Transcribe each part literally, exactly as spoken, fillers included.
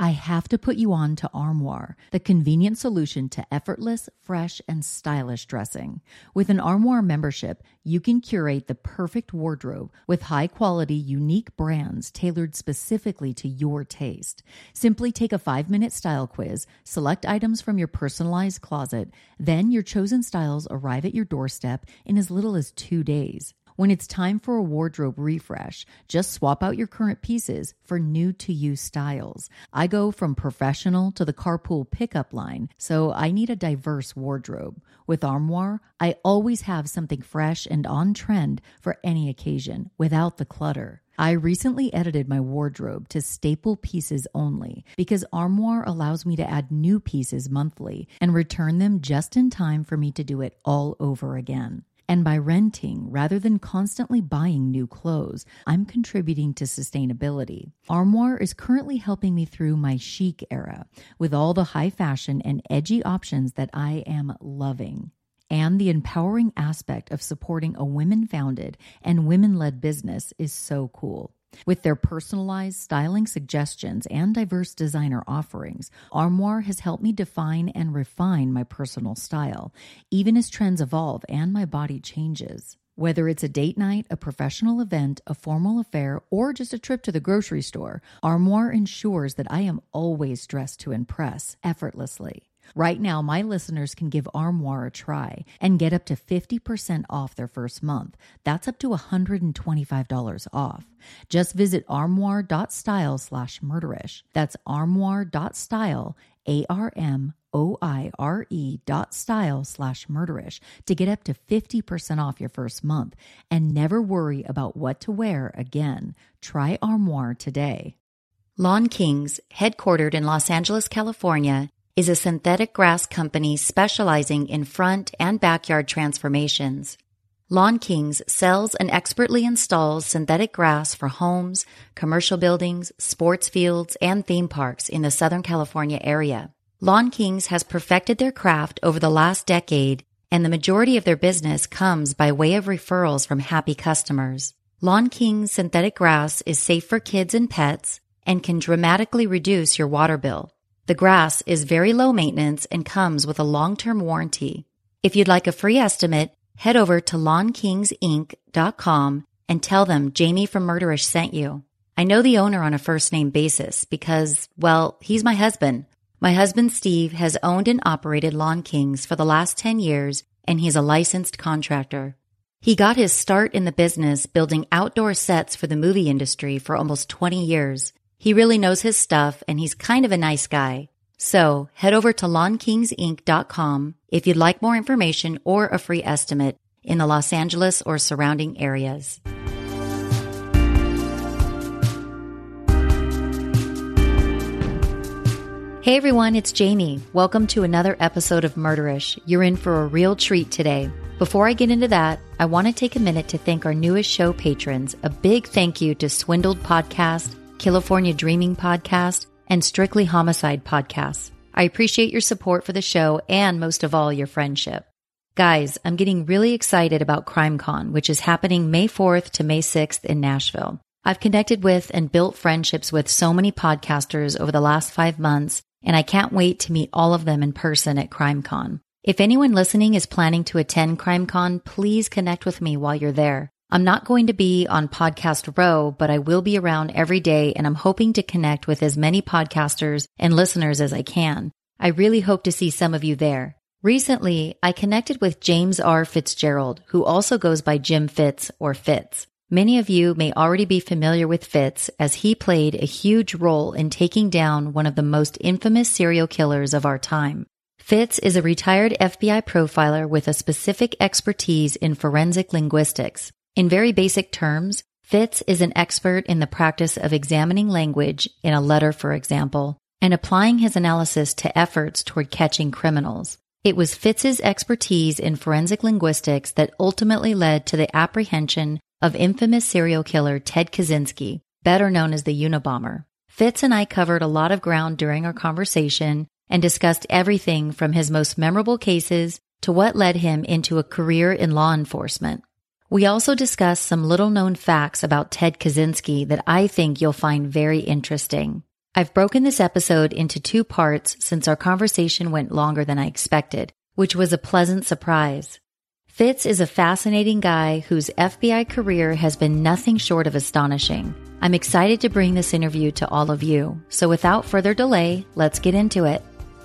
I have to put you on to Armoire, the convenient solution to effortless, fresh, and stylish dressing. With an Armoire membership, you can curate the perfect wardrobe with high-quality, unique brands tailored specifically to your taste. Simply take a five-minute style quiz, select items from your personalized closet, then your chosen styles arrive at your doorstep in as little as two days. When it's time for a wardrobe refresh, just swap out your current pieces for new-to-you styles. I go from professional to the carpool pickup line, so I need a diverse wardrobe. With Armoire, I always have something fresh and on-trend for any occasion, without the clutter. I recently edited my wardrobe to staple pieces only because Armoire allows me to add new pieces monthly and return them just in time for me to do it all over again. And by renting rather than constantly buying new clothes, I'm contributing to sustainability. Armoire is currently helping me through my chic era with all the high fashion and edgy options that I am loving. And the empowering aspect of supporting a women-founded and women-led business is so cool. With their personalized styling suggestions and diverse designer offerings, Armoire has helped me define and refine my personal style, even as trends evolve and my body changes. Whether it's a date night, a professional event, a formal affair, or just a trip to the grocery store, Armoire ensures that I am always dressed to impress effortlessly. Right now, my listeners can give Armoire a try and get up to fifty percent off their first month. That's up to one hundred twenty-five dollars off. Just visit armoire.style slash murderish. That's armoire.style, A R M O I R E dot style slash murderish to get up to fifty percent off your first month and never worry about what to wear again. Try Armoire today. Lawn Kings, headquartered in Los Angeles, California, is a synthetic grass company specializing in front and backyard transformations. Lawn Kings sells and expertly installs synthetic grass for homes, commercial buildings, sports fields, and theme parks in the Southern California area. Lawn Kings has perfected their craft over the last decade, and the majority of their business comes by way of referrals from happy customers. Lawn Kings synthetic grass is safe for kids and pets and can dramatically reduce your water bill. The grass is very low maintenance and comes with a long-term warranty. If you'd like a free estimate, head over to lawn kings inc dot com and tell them Jamie from Murderish sent you. I know the owner on a first-name basis because, well, he's my husband. My husband Steve has owned and operated Lawn Kings for the last ten years, and he's a licensed contractor. He got his start in the business building outdoor sets for the movie industry for almost twenty years. He really knows his stuff, and he's kind of a nice guy. So head over to lawn kings inc dot com if you'd like more information or a free estimate in the Los Angeles or surrounding areas. Hey everyone, it's Jamie. Welcome to another episode of Murderish. You're in for a real treat today. Before I get into that, I want to take a minute to thank our newest show patrons. A big thank you to Swindled Podcast, California Dreaming Podcast, and Strictly Homicide Podcasts. I appreciate your support for the show and most of all, your friendship. Guys, I'm getting really excited about CrimeCon, which is happening May fourth to May sixth in Nashville. I've connected with and built friendships with so many podcasters over the last five months, and I can't wait to meet all of them in person at CrimeCon. If anyone listening is planning to attend CrimeCon, please connect with me while you're there. I'm not going to be on Podcast Row, but I will be around every day, and I'm hoping to connect with as many podcasters and listeners as I can. I really hope to see some of you there. Recently, I connected with James R. Fitzgerald, who also goes by Jim Fitz or Fitz. Many of you may already be familiar with Fitz, as he played a huge role in taking down one of the most infamous serial killers of our time. Fitz is a retired F B I profiler with a specific expertise in forensic linguistics. In very basic terms, Fitz is an expert in the practice of examining language in a letter, for example, and applying his analysis to efforts toward catching criminals. It was Fitz's expertise in forensic linguistics that ultimately led to the apprehension of infamous serial killer Ted Kaczynski, better known as the Unabomber. Fitz and I covered a lot of ground during our conversation and discussed everything from his most memorable cases to what led him into a career in law enforcement. We also discussed some little-known facts about Ted Kaczynski that I think you'll find very interesting. I've broken this episode into two parts since our conversation went longer than I expected, which was a pleasant surprise. Fitz is a fascinating guy whose F B I career has been nothing short of astonishing. I'm excited to bring this interview to all of you. So without further delay, let's get into it.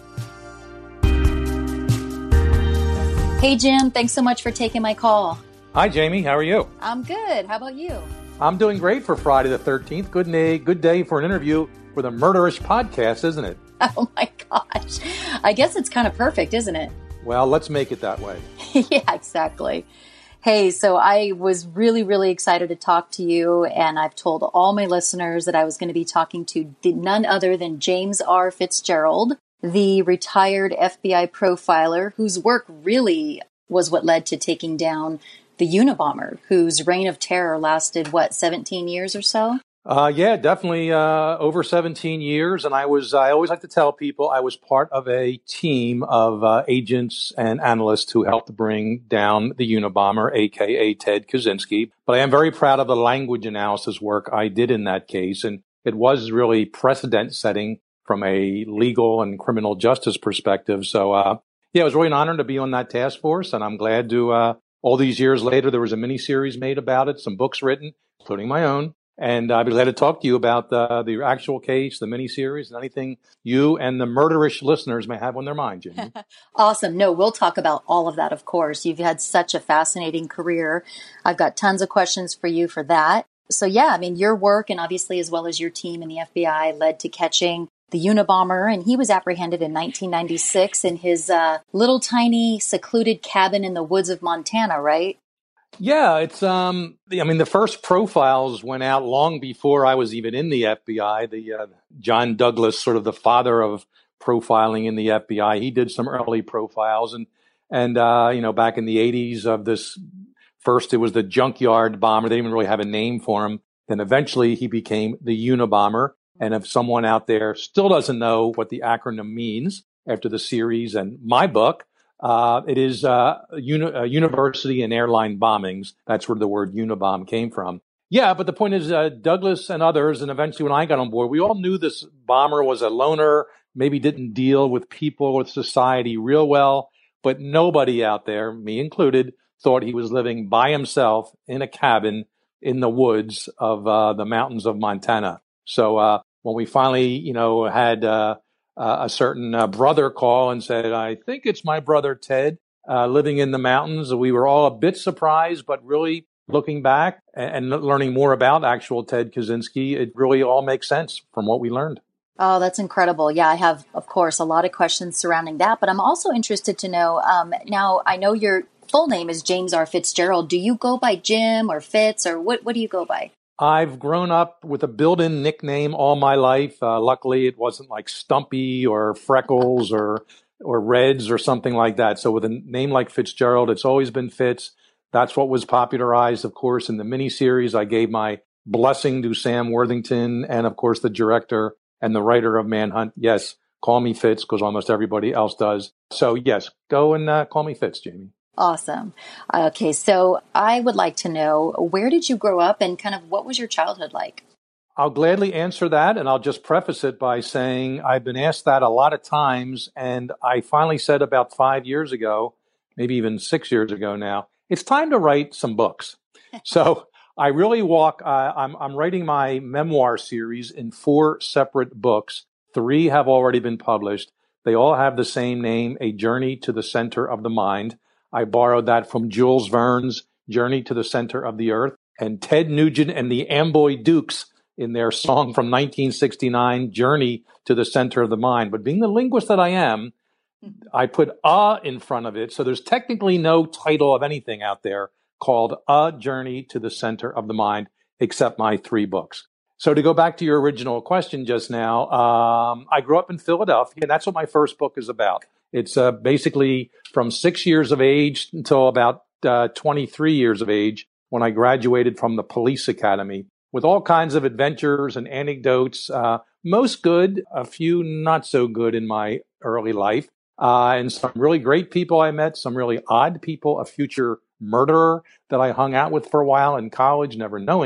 Hey, Jim, thanks so much for taking my call. Hi, Jamie. How are you? I'm good. How about you? I'm doing great for Friday the thirteenth. Good day, good day for an interview for the Murderish podcast, isn't it? Oh my gosh. I guess it's kind of perfect, isn't it? Well, let's make it that way. Yeah, exactly. Hey, so I was really, really excited to talk to you, and I've told all my listeners that I was going to be talking to none other than James R. Fitzgerald, the retired F B I profiler whose work really was what led to taking down the Unabomber, whose reign of terror lasted, what, seventeen years or so? Uh, yeah, definitely uh, over seventeen years. And I was, I always like to tell people I was part of a team of uh, agents and analysts who helped bring down the Unabomber, a k a. Ted Kaczynski. But I am very proud of the language analysis work I did in that case. And it was really precedent setting from a legal and criminal justice perspective. So, uh, yeah, it was really an honor to be on that task force. And I'm glad to, uh, all these years later, there was a miniseries made about it, some books written, including my own. And I'd be glad to talk to you about uh, the actual case, the miniseries, and anything you and the Murderish listeners may have on their mind, Jamie. Awesome. No, we'll talk about all of that, of course. You've had such a fascinating career. I've got tons of questions for you for that. So, yeah, I mean, your work and obviously as well as your team in the F B I led to catching the Unabomber, and he was apprehended in nineteen ninety-six in his uh, little tiny secluded cabin in the woods of Montana, right? Yeah, it's, um, I mean, the first profiles went out long before I was even in the F B I. The uh, John Douglas, sort of the father of profiling in the F B I, he did some early profiles. And, and uh, you know, back in the eighties of this, first it was the Junkyard Bomber. They didn't even really have a name for him. Then eventually he became the Unabomber. And if someone out there still doesn't know what the acronym means after the series and my book, Uh, it is uh, uni- uh, university and airline bombings. That's where the word Unabomb came from. Yeah, but the point is, uh, Douglas and others, and eventually when I got on board, we all knew this bomber was a loner, maybe didn't deal with people, with society real well, but nobody out there, me included, thought he was living by himself in a cabin in the woods of uh, the mountains of Montana. So uh, when we finally, you know, had uh, Uh, a certain uh, brother call and said, I think it's my brother Ted uh, living in the mountains. We were all a bit surprised, but really looking back and, and learning more about actual Ted Kaczynski, it really all makes sense from what we learned. Oh, that's incredible. Yeah, I have, of course, a lot of questions surrounding that, but I'm also interested to know, um, now I know your full name is James R. Fitzgerald. Do you go by Jim or Fitz, or what, what do you go by? I've grown up with a built-in nickname all my life. Uh, luckily, it wasn't like Stumpy or Freckles or or Reds or something like that. So with a name like Fitzgerald, it's always been Fitz. That's what was popularized, of course, in the miniseries. I gave my blessing to Sam Worthington and, of course, the director and the writer of Manhunt. Yes, call me Fitz because almost everybody else does. So, yes, go and uh, call me Fitz, Jamie. Awesome. Okay, so I would like to know, where did you grow up and kind of what was your childhood like? I'll gladly answer that, and I'll just preface it by saying I've been asked that a lot of times, and I finally said about five years ago, maybe even six years ago now, it's time to write some books. So I really walk, uh, I'm, I'm writing my memoir series in four separate books. Three have already been published. They all have the same name, A Journey to the Center of the Mind. I borrowed that from Jules Verne's Journey to the Center of the Earth and Ted Nugent and the Amboy Dukes in their song from nineteen sixty-nine, Journey to the Center of the Mind. But being the linguist that I am, I put a in front of it. So there's technically no title of anything out there called A Journey to the Center of the Mind, except my three books. So to go back to your original question just now, um, I grew up in Philadelphia, and that's what my first book is about. It's uh, basically from six years of age until about uh, twenty-three years of age when I graduated from the police academy with all kinds of adventures and anecdotes, uh, most good, a few not so good in my early life, uh, and some really great people I met, some really odd people, a future murderer that I hung out with for a while in college, never knowing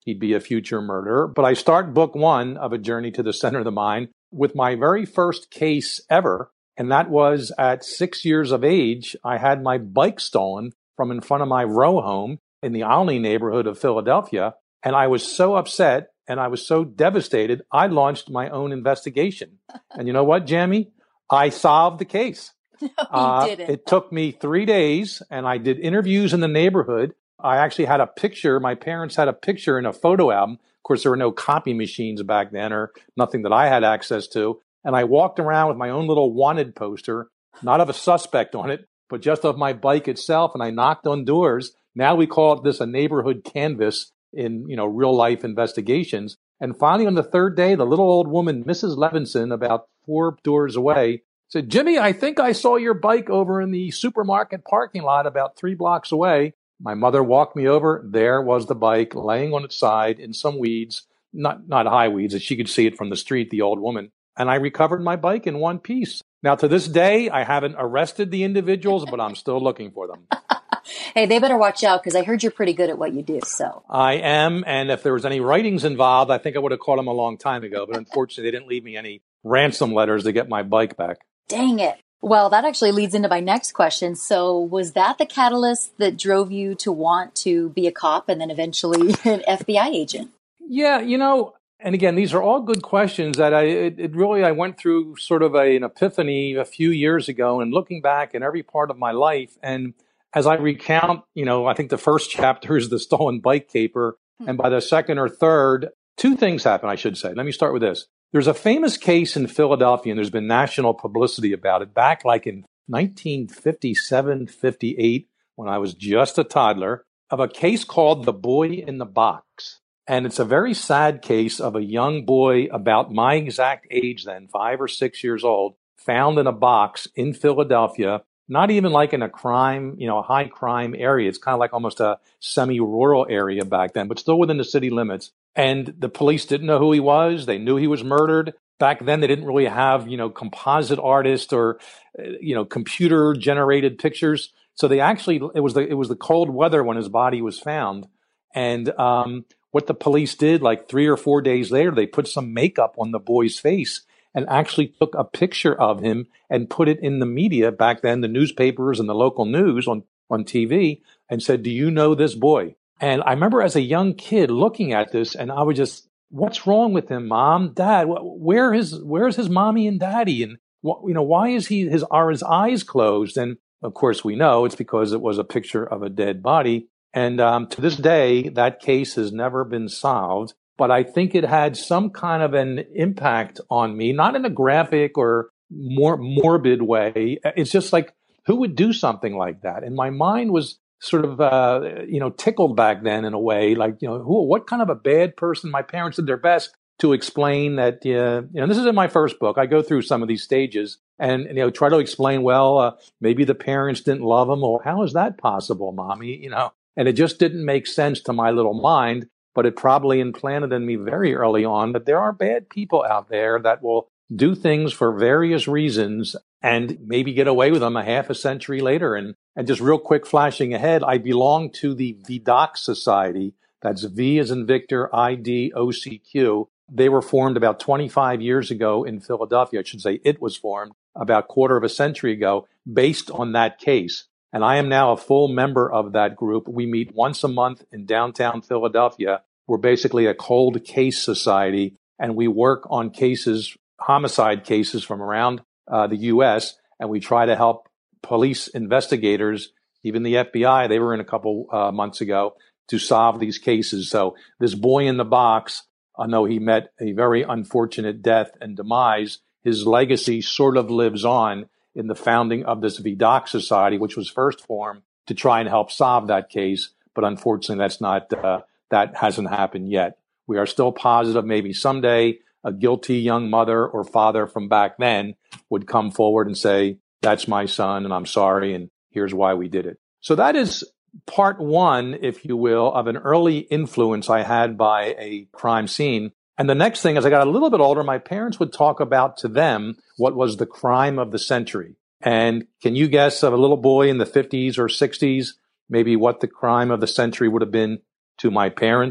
he'd be a future murderer. But I start book one of A Journey to the Center of the Mind with my very first case ever. And that was at six years of age. I had my bike stolen from in front of my row home in the Olney neighborhood of Philadelphia. And I was so upset and I was so devastated, I launched my own investigation. And you know what, Jamie? I solved the case. No, you uh, didn't. It took me three days and I did interviews in the neighborhood. I actually had a picture. My parents had a picture in a photo album. Of course, there were no copy machines back then or nothing that I had access to. And I walked around with my own little wanted poster, not of a suspect on it, but just of my bike itself. And I knocked on doors. Now we call it this a neighborhood canvas in, you know, real life investigations. And finally, on the third day, the little old woman, Missus Levinson, about four doors away, said, "Jimmy, I think I saw your bike over in the supermarket parking lot about three blocks away." My mother walked me over. There was the bike laying on its side in some weeds, not, not high weeds, as she could see it from the street, the old woman. And I recovered my bike in one piece. Now, to this day, I haven't arrested the individuals, but I'm still looking for them. Hey, they better watch out because I heard you're pretty good at what you do. So I am. And if there was any writings involved, I think I would have caught them a long time ago. But unfortunately, they didn't leave me any ransom letters to get my bike back. dang it. Well, that actually leads into my next question. So was that the catalyst that drove you to want to be a cop and then eventually an F B I agent? Yeah, you know, and again, these are all good questions that I, it, it really, I went through sort of a, an epiphany a few years ago and looking back in every part of my life. And as I recount, you know, I think the first chapter is the stolen bike caper. Hmm. And by the second or third, two things happen, I should say. Let me start with this. There's a famous case in Philadelphia, and there's been national publicity about it back like in nineteen fifty-seven, fifty-eight, when I was just a toddler, of a case called The Boy in the Box. And it's a very sad case of a young boy about my exact age then, five or six years old, found in a box in Philadelphia, not even like in a crime, you know, a high crime area. It's kind of like almost a semi-rural area back then, but still within the city limits. And the police didn't know who he was. They knew he was murdered. Back then, they didn't really have, you know, composite artists or, you know, computer generated pictures. So they actually, it was the, it was the cold weather when his body was found. And, um, what the police did, like three or four days later, they put some makeup on the boy's face and actually took a picture of him and put it in the media back then, the newspapers and the local news on, on T V, and said, "Do you know this boy?" And I remember as a young kid looking at this, and I was just, "What's wrong with him, Mom, Dad? Where is where's his mommy and daddy? And what, you know, why is he his are his eyes closed?" And of course, we know it's because it was a picture of a dead body. And um, to this day, that case has never been solved. But I think it had some kind of an impact on me, not in a graphic or more morbid way. It's just like, who would do something like that? And my mind was sort of, uh, you know, tickled back then in a way, like, you know, who, what kind of a bad person? My parents did their best to explain that, uh, you know, this is in my first book. I go through some of these stages and, you know, try to explain, well, uh, maybe the parents didn't love him. Or how is that possible, Mommy? You know, and it just didn't make sense to my little mind, but it probably implanted in me very early on that there are bad people out there that will do things for various reasons and maybe get away with them a half a century later. And, and just real quick flashing ahead, I belong to the Vidocq Society. That's V as in Victor, I D O C Q. They were formed about twenty-five years ago in Philadelphia. I should say it was formed about a quarter of a century ago based on that case. And I am now a full member of that group. We meet once a month in downtown Philadelphia. We're basically a cold case society, and we work on cases, homicide cases from around uh, the U S, and we try to help police investigators, even the F B I, they were in a couple uh, months ago, to solve these cases. So this boy in the box, I know he met a very unfortunate death and demise. His legacy sort of lives on in the founding of this Vidocq Society, which was first formed to try and help solve that case. But unfortunately, that's not, uh, that hasn't happened yet. We are still positive maybe someday a guilty young mother or father from back then would come forward and say, "That's my son, and I'm sorry, and here's why we did it." So that is part one, if you will, of an early influence I had by a crime scene. And the next thing, as I got a little bit older, my parents would talk about to them what was the crime of the century. And can you guess, of a little boy in the fifties or sixties, maybe what the crime of the century would have been to my parents,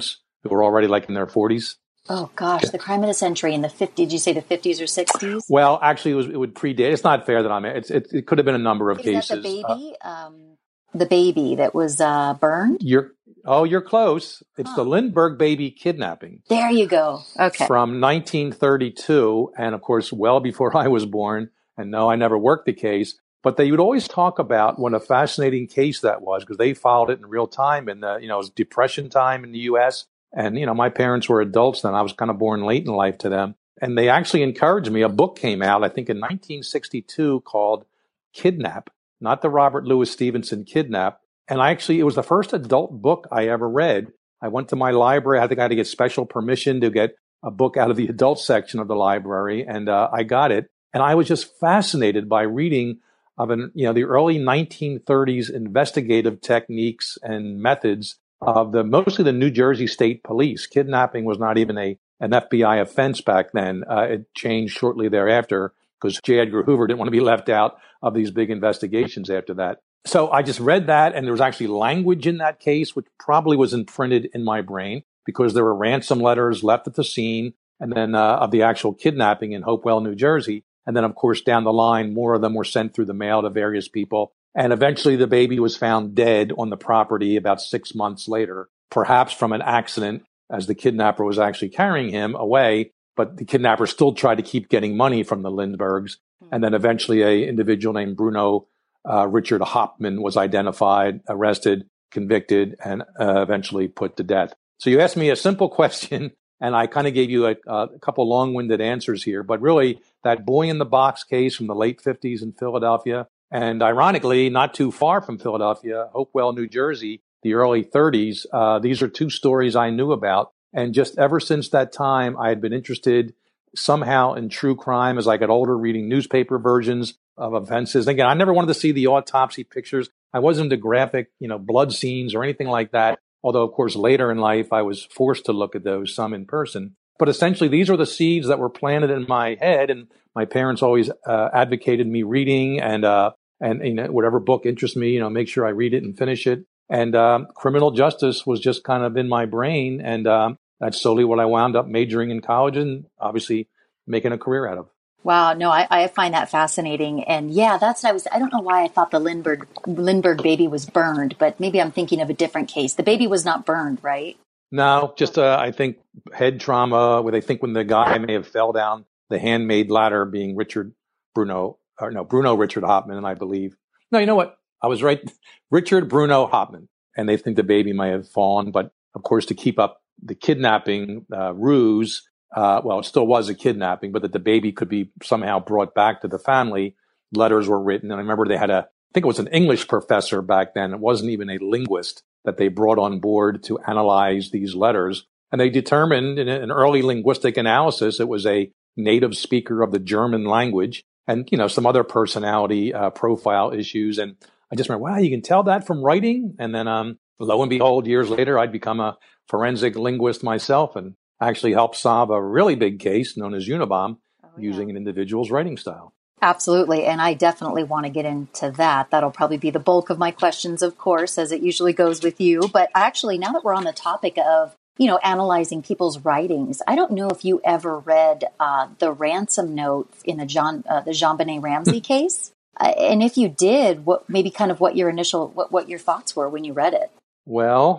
who were already like in their forties. Oh gosh, the crime of the century in the fifties. Did you say the fifties or sixties? Well, actually, it was it would predate. It's not fair that I'm. It's, it it could have been a number of Is cases. that the baby? Uh, um, the baby that was uh, burned. You're oh, you're close. It's huh. the Lindbergh baby kidnapping. There you go. Okay. From nineteen thirty-two, and of course, well before I was born. And no, I never worked the case. But they would always talk about what a fascinating case that was because they followed it in real time in the, you know, it was Depression time in the U S. And, you know, my parents were adults then. I was kind of born late in life to them. And they actually encouraged me. A book came out, I think in nineteen sixty-two called Kidnap, not the Robert Louis Stevenson Kidnap. And I actually, it was the first adult book I ever read. I went to my library. I think I had to get special permission to get a book out of the adult section of the library. And uh, I got it. And I was just fascinated by reading of an, you know, the early nineteen thirties investigative techniques and methods of the mostly the New Jersey State Police. Kidnapping was not even a an F B I offense back then. Uh, it changed shortly thereafter because J. Edgar Hoover didn't want to be left out of these big investigations after that. So I just read that, and there was actually language in that case which probably was imprinted in my brain because there were ransom letters left at the scene, and then uh, of the actual kidnapping in Hopewell, New Jersey. And then, of course, down the line, more of them were sent through the mail to various people. And eventually the baby was found dead on the property about six months later, perhaps from an accident as the kidnapper was actually carrying him away. But the kidnapper still tried to keep getting money from the Lindberghs. And then eventually a individual named Bruno uh, Richard Hauptmann was identified, arrested, convicted, and uh, eventually put to death. So you asked me a simple question. And I kind of gave you a, a couple long-winded answers here, but really that boy in the box case from the late fifties in Philadelphia, and ironically, not too far from Philadelphia, Hopewell, New Jersey, the early thirties. Uh, these are two stories I knew about. And just ever since that time, I had been interested somehow in true crime as I got older, reading newspaper versions of offenses. And again, I never wanted to see the autopsy pictures. I wasn't into graphic, you know, blood scenes or anything like that. Although, of course, later in life, I was forced to look at those, some in person. But essentially, these are the seeds that were planted in my head. And my parents always uh, advocated me reading and, uh, and you know, whatever book interests me, you know, make sure I read it and finish it. And um, criminal justice was just kind of in my brain. And um, that's solely what I wound up majoring in college and obviously making a career out of. Wow. No, I, I find that fascinating. And yeah, that's what I was, I don't know why I thought the Lindbergh, Lindbergh baby was burned, but maybe I'm thinking of a different case. The baby was not burned, right? No, just, uh, I think head trauma where they think when the guy may have fell down the handmade ladder being Richard Bruno, or no, Bruno Richard Hauptmann, I believe. No, you know what? I was right. Richard Bruno Hauptmann. And they think the baby may have fallen. But of course, to keep up the kidnapping uh, ruse, Uh, well, it still was a kidnapping, but that the baby could be somehow brought back to the family. Letters were written. And I remember they had a, I think it was an English professor back then. It wasn't even a linguist that they brought on board to analyze these letters. And they determined in an early linguistic analysis, it was a native speaker of the German language and, you know, some other personality uh, profile issues. And I just remember, wow, you can tell that from writing. And then, um, lo and behold, years later, I'd become a forensic linguist myself and actually helped solve a really big case known as Unabomb oh, yeah. using an individual's writing style. Absolutely. And I definitely want to get into that. That'll probably be the bulk of my questions, of course, as it usually goes with you. But actually, now that we're on the topic of, you know, analyzing people's writings, I don't know if you ever read uh, the ransom note in the John, uh, the JonBenet Ramsey case. Uh, and if you did, what maybe kind of what your initial, what, what your thoughts were when you read it? Well,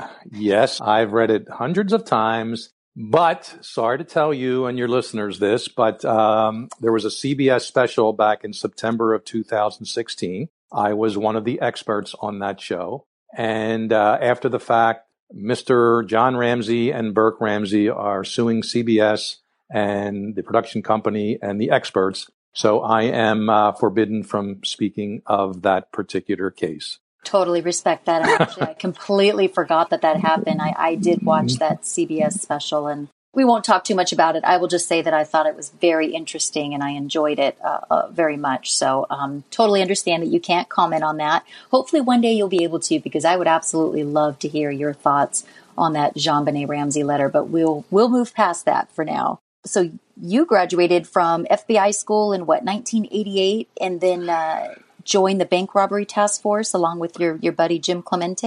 yes, I've read it hundreds of times. But sorry to tell you and your listeners this, but um, there was a C B S special back in September of two thousand sixteen. I was one of the experts on that show. And uh, after the fact, Mister John Ramsey and Burke Ramsey are suing C B S and the production company and the experts. So I am uh, forbidden from speaking of that particular case. Totally respect that. And actually, I completely forgot that that happened. I, I did watch that C B S special, and we won't talk too much about it. I will just say that I thought it was very interesting, and I enjoyed it uh, uh, very much. So um, totally understand that you can't comment on that. Hopefully one day you'll be able to, because I would absolutely love to hear your thoughts on that JonBenet Ramsey letter, but we'll we'll move past that for now. So you graduated from F B I school in, what, nineteen eighty-eight, and then... Uh, joined the bank robbery task force along with your, your buddy Jim Clemente?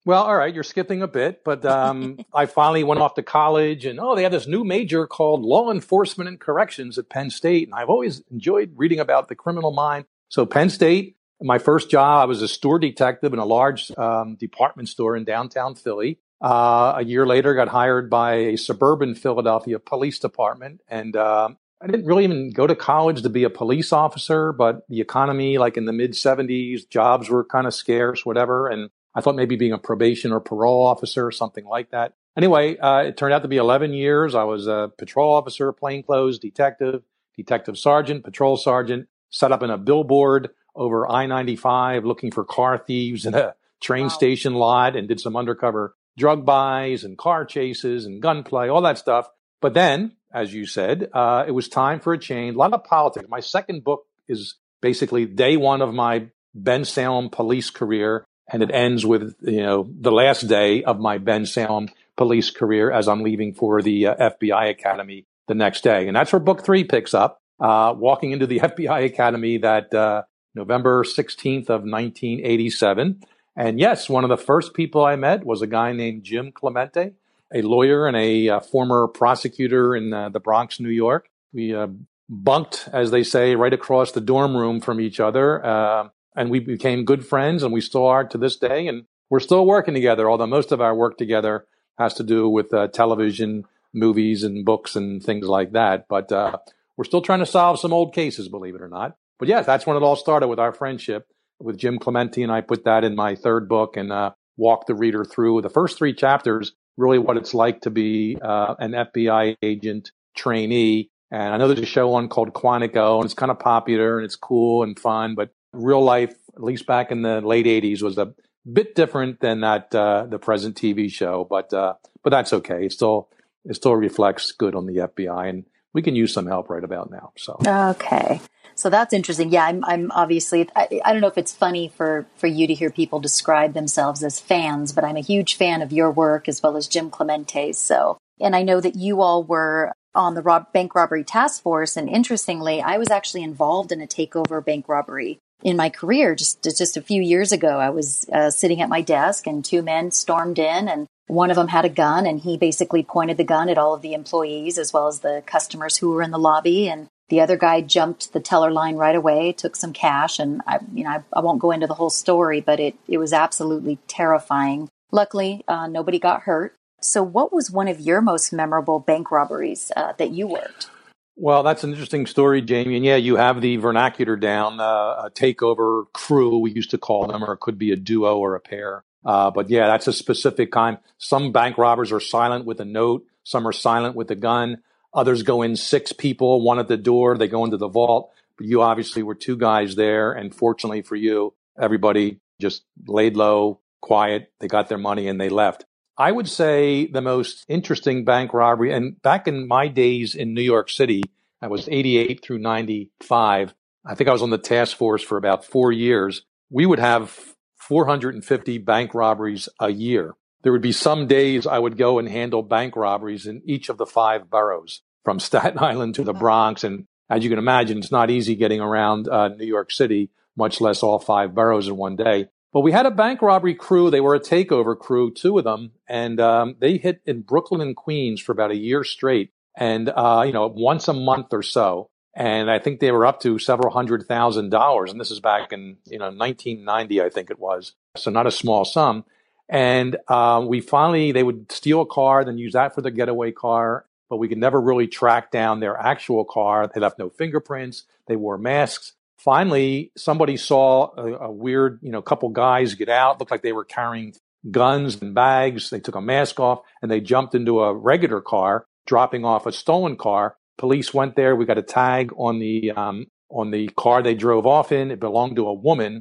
Well, all right, you're skipping a bit, but um, I finally went off to college and, oh, they have this new major called Law Enforcement and Corrections at Penn State. And I've always enjoyed reading about the criminal mind. So Penn State, my first job, I was a store detective in a large um, department store in downtown Philly. Uh, a year later, got hired by a suburban Philadelphia police department. And uh, I didn't really even go to college to be a police officer, but the economy, like in the mid seventies, jobs were kind of scarce, whatever. And I thought maybe being a probation or parole officer or something like that. Anyway, uh, it turned out to be eleven years. I was a patrol officer, plainclothes, detective, detective sergeant, patrol sergeant, set up in a billboard over I ninety-five looking for car thieves in a train wow. station lot, and did some undercover drug buys and car chases and gunplay, all that stuff. But then, as you said, uh, it was time for a change. A lot of politics. My second book is basically day one of my Bensalem police career. And it ends with, you know, the last day of my Bensalem police career as I'm leaving for the uh, F B I Academy the next day. And that's where book three picks up, uh, walking into the F B I Academy that uh, November sixteenth of nineteen eighty-seven. And yes, one of the first people I met was a guy named Jim Clemente, a lawyer and a uh, former prosecutor in uh, the Bronx, New York. We uh, bunked, as they say, right across the dorm room from each other. Uh, And we became good friends, and we still are to this day. And we're still working together, although most of our work together has to do with uh, television, movies, and books and things like that. But uh, we're still trying to solve some old cases, believe it or not. But yeah, that's when it all started with our friendship with Jim Clemente. And I put that in my third book and uh, walked the reader through the first three chapters, really what it's like to be uh, an F B I agent trainee. And I know there's a show on called Quantico, and it's kind of popular and it's cool and fun, but real life, at least back in the late eighties, was a bit different than that uh, the present T V show. But uh, but that's okay. It still it still reflects good on the F B I, and we can use some help right about now. So okay, so that's interesting. Yeah, I'm I'm obviously I, I don't know if it's funny for for you to hear people describe themselves as fans, but I'm a huge fan of your work as well as Jim Clemente's. So, and I know that you all were on the rob- bank robbery task force, and interestingly, I was actually involved in a takeover bank robbery in my career. Just just a few years ago, I was uh, sitting at my desk and two men stormed in, and one of them had a gun, and he basically pointed the gun at all of the employees as well as the customers who were in the lobby. And the other guy jumped the teller line right away, took some cash, and I, you know, I, I won't go into the whole story, but it it was absolutely terrifying. Luckily, uh, nobody got hurt. So, what was one of your most memorable bank robberies uh, that you worked? Well, that's an interesting story, Jamie. And yeah, you have the vernacular down, uh, a takeover crew, we used to call them, or it could be a duo or a pair. Uh, but yeah, that's a specific kind. Some bank robbers are silent with a note. Some are silent with a gun. Others go in six people, one at the door. They go into the vault. But you obviously were two guys there. And fortunately for you, everybody just laid low, quiet. They got their money and they left. I would say the most interesting bank robbery, and back in my days in New York City, I was eighty-eight through ninety-five. I think I was on the task force for about four years. We would have four hundred fifty bank robberies a year. There would be some days I would go and handle bank robberies in each of the five boroughs, from Staten Island to the Bronx. And as you can imagine, it's not easy getting around uh, New York City, much less all five boroughs in one day. But we had a bank robbery crew. They were a takeover crew, two of them, and um, they hit in Brooklyn and Queens for about a year straight, and uh, you know, once a month or so. And I think they were up to several hundred thousand dollars. And this is back in you know nineteen ninety, I think it was. So not a small sum. And uh, we finally, they would steal a car, then use that for the getaway car. But we could never really track down their actual car. They left no fingerprints. They wore masks. Finally, somebody saw a, a weird, you know, couple guys get out. Looked like they were carrying guns and bags. They took a mask off and they jumped into a regular car, dropping off a stolen car. Police went there. We got a tag on the um, on the car they drove off in. It belonged to a woman,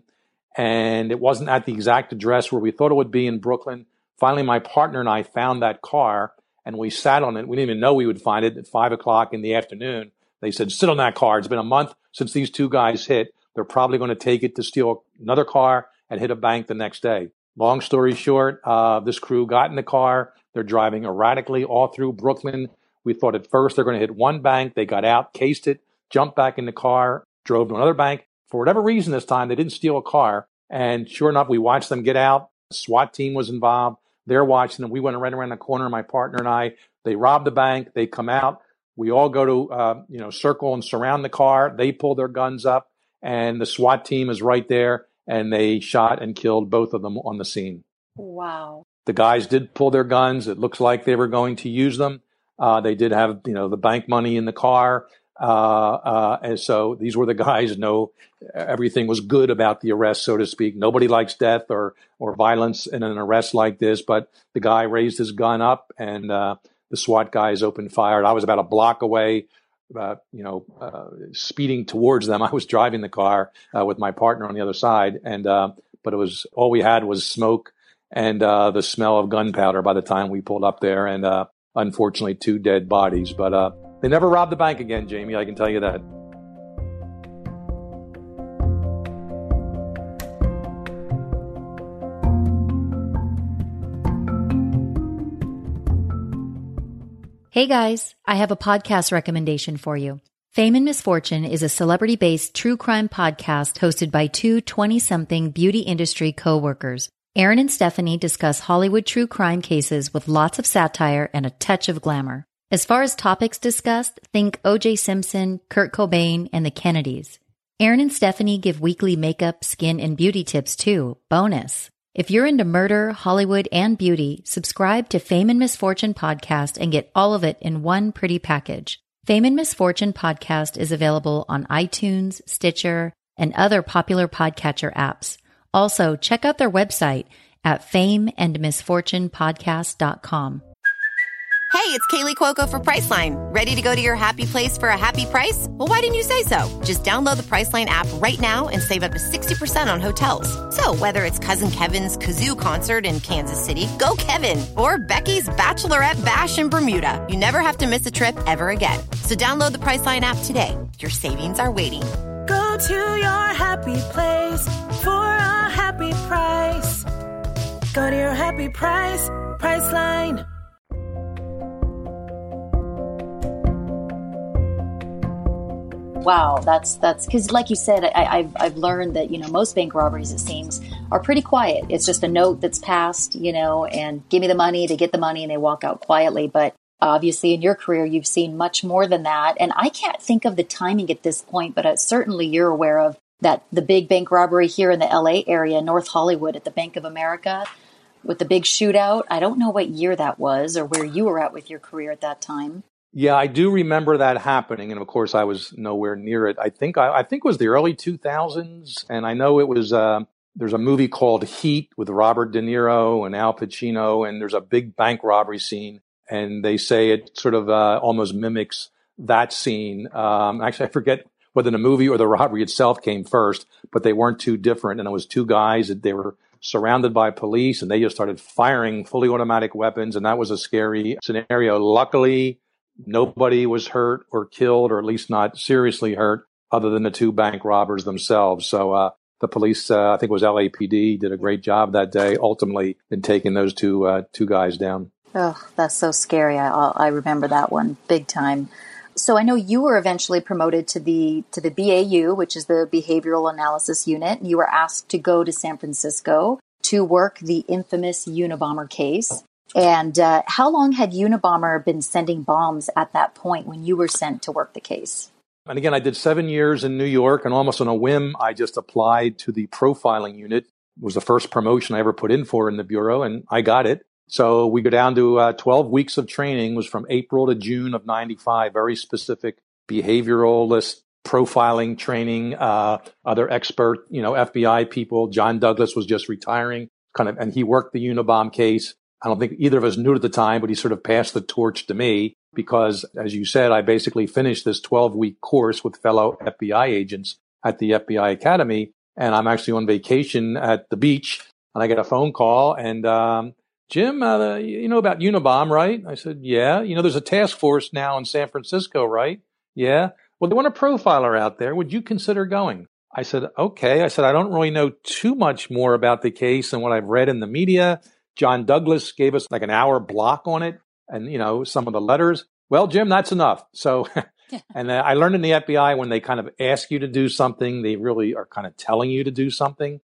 and it wasn't at the exact address where we thought it would be in Brooklyn. Finally, my partner and I found that car, and we sat on it. We didn't even know we would find it at five o'clock in the afternoon. They said, sit on that car. It's been a month since these two guys hit. They're probably going to take it to steal another car and hit a bank the next day. Long story short, uh, this crew got in the car. They're driving erratically all through Brooklyn. We thought at first they're going to hit one bank. They got out, cased it, jumped back in the car, drove to another bank. For whatever reason this time, they didn't steal a car. And sure enough, we watched them get out. The SWAT team was involved. They're watching them. We went right around the corner, my partner and I. They robbed the bank. They come out. We all go to, uh, you know, circle and surround the car. They pull their guns up, and the SWAT team is right there, and they shot and killed both of them on the scene. Wow. The guys did pull their guns. It looks like they were going to use them. Uh, they did have, you know, the bank money in the car. Uh, uh, and so these were the guys. No, everything was good about the arrest, so to speak. Nobody likes death or, or violence in an arrest like this, but the guy raised his gun up, and, uh, the SWAT guys opened fire. I was about a block away, uh, you know, uh, speeding towards them. I was driving the car, uh, with my partner on the other side. And, uh, but it was, all we had was smoke and, uh, the smell of gunpowder by the time we pulled up there. And, uh, unfortunately, two dead bodies, but, uh, they never robbed the bank again, Jamie. I can tell you that. Hey guys, I have a podcast recommendation for you. Fame and Misfortune is a celebrity-based true crime podcast hosted by two twenty-something beauty industry co-workers. Aaron and Stephanie discuss Hollywood true crime cases with lots of satire and a touch of glamour. As far as topics discussed, think O J Simpson, Kurt Cobain, and the Kennedys. Aaron and Stephanie give weekly makeup, skin, and beauty tips too. Bonus. If you're into murder, Hollywood, and beauty, subscribe to Fame and Misfortune Podcast and get all of it in one pretty package. Fame and Misfortune Podcast is available on iTunes, Stitcher, and other popular podcatcher apps. Also, check out their website at fame and misfortune podcast dot com. Hey, it's Kaylee Cuoco for Priceline. Ready to go to your happy place for a happy price? Well, why didn't you say so? Just download the Priceline app right now and save up to sixty percent on hotels. So whether it's Cousin Kevin's Kazoo Concert in Kansas City, go Kevin, or Becky's Bachelorette Bash in Bermuda, you never have to miss a trip ever again. So download the Priceline app today. Your savings are waiting. Go to your happy place for a happy price. Go to your happy price, Priceline. Wow, that's that's because, like you said, I, I've I've learned that you know most bank robberies, it seems, are pretty quiet. It's just a note that's passed, you know, and give me the money. They get the money and they walk out quietly. But obviously, in your career, you've seen much more than that. And I can't think of the timing at this point, but uh, certainly you're aware of that the big bank robbery here in the L A area, North Hollywood, at the Bank of America, with the big shootout. I don't know what year that was or where you were at with your career at that time. Yeah, I do remember that happening, and of course, I was nowhere near it. I think I, I think it was the early two thousands, and I know it was. Uh, there's a movie called Heat with Robert De Niro and Al Pacino, and there's a big bank robbery scene, and they say it sort of uh, almost mimics that scene. Um, actually, I forget whether the movie or the robbery itself came first, but they weren't too different, and it was two guys that they were surrounded by police, and they just started firing fully automatic weapons, and that was a scary scenario. Luckily, nobody was hurt or killed, or at least not seriously hurt, other than the two bank robbers themselves. So uh, the police, uh, I think it was L A P D, did a great job that day, ultimately in taking those two uh, two guys down. Oh, that's so scary. I I remember that one big time. So I know you were eventually promoted to the to the B A U, which is the Behavioral Analysis Unit. You were asked to go to San Francisco to work the infamous Unabomber case. And uh, how long had Unabomber been sending bombs at that point when you were sent to work the case? And again, I did seven years in New York, and almost on a whim, I just applied to the profiling unit. It was the first promotion I ever put in for in the Bureau, and I got it. So we go down to uh, twelve weeks of training. It was from April to June of ninety-five, very specific behavioralist profiling training, uh, other expert, you know, F B I people. John Douglas was just retiring, kind of, and he worked the Unabomber case. I don't think either of us knew at the time, but he sort of passed the torch to me because, as you said, I basically finished this twelve-week course with fellow F B I agents at the F B I Academy, and I'm actually on vacation at the beach, and I get a phone call, and um, Jim, uh, you know about Unabomber, right? I said, yeah. You know, there's a task force now in San Francisco, right? Yeah. Well, they want a profiler out there. Would you consider going? I said, okay. I said, I don't really know too much more about the case than what I've read in the media. John Douglas gave us like an hour block on it and, you know, some of the letters. Well, Jim, that's enough. So, and uh, I learned in the F B I when they kind of ask you to do something, they really are kind of telling you to do something.